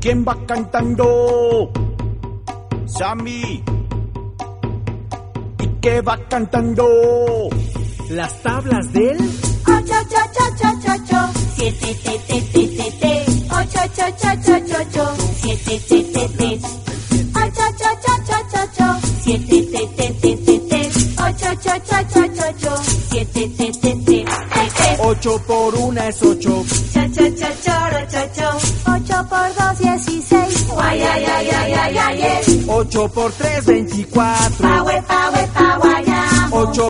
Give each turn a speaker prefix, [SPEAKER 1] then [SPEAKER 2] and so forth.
[SPEAKER 1] ¿Quién va cantando? Sammy. ¿Y qué va cantando?
[SPEAKER 2] Las tablas del
[SPEAKER 3] 8, 7, 8, 7, 7,
[SPEAKER 1] 8 por 1 es 8.
[SPEAKER 3] 8 por 2, 16.
[SPEAKER 1] 8 por 3, 24. 8